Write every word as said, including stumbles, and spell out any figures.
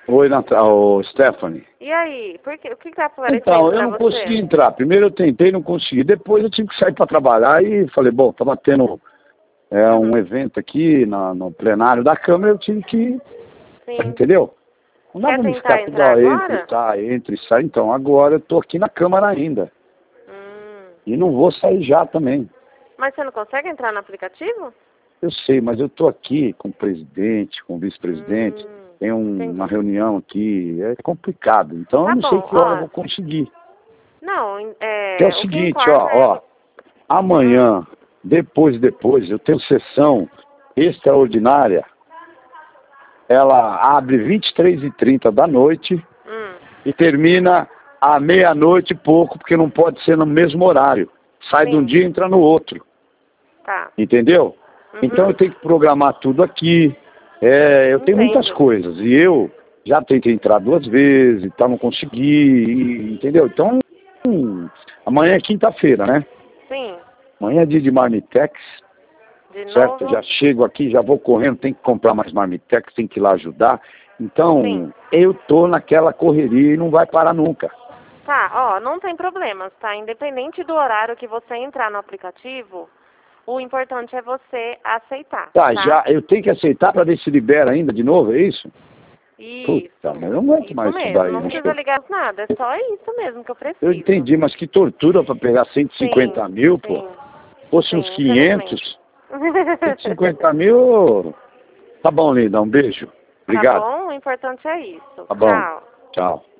Oi, Natal, Stephanie. E aí, por que, o que está aparecendo Então, eu pra não você? consegui entrar. Primeiro eu tentei, não consegui. Depois eu tive que sair para trabalhar e falei, bom, estava tendo é, um Uhum. evento aqui na, no plenário da Câmara, eu tive que ir, Sim. entendeu? Não dá Quer pra me tentar ficar toda entrar hora, entra e agora? sai, entra e sai. Então, agora eu tô aqui na Câmara ainda. Hum. E não vou sair já também. Mas você não consegue entrar no aplicativo? Eu sei, mas eu tô aqui com o presidente, com o vice-presidente. Hum. Tem um- Entendi. uma reunião aqui, é complicado. Então Tá eu não sei bom, que hora eu ó. vou conseguir. Não, Que é o é, o que seguinte, ó, importa é... ó. Amanhã, depois, depois, eu tenho sessão extraordinária. Ela abre vinte e três e trinta da noite Hum. e termina à meia-noite e pouco, porque não pode ser no mesmo horário. Sai de um Sim. dia e entra no outro. Tá. Entendeu? Uhum. Então eu tenho que programar tudo aqui. É, eu tenho muitas Entendo. coisas. E eu já tentei entrar duas vezes e tal, não consegui. E, entendeu? Então, hum, amanhã é quinta-feira, né? Sim. Amanhã é dia de Marmitex. De Certo? Eu novo? já chego aqui, já vou correndo, tem que comprar mais Marmitex, tem que ir lá ajudar. Sim. Então, eu tô naquela correria e não vai parar nunca. Tá, ó, não tem problemas, tá? Independente do horário que você entrar no aplicativo, o importante é você aceitar, Tá, tá? já, eu tenho que aceitar para ver se libera ainda de novo, é isso? Isso, Puta, mas eu não aguento isso mais isso daí. mesmo. Não Não precisa estou... ligar nada, é só isso mesmo que eu Eu preciso. entendi, mas que tortura para pegar cento e Sim, cinquenta mil, pô. sim, Fosse uns sim, infelizmente. quinhentos, cento e cinquenta mil... Tá bom, linda, um beijo. Tá Obrigado. bom? O importante é isso. Tá bom, Tchau. tchau.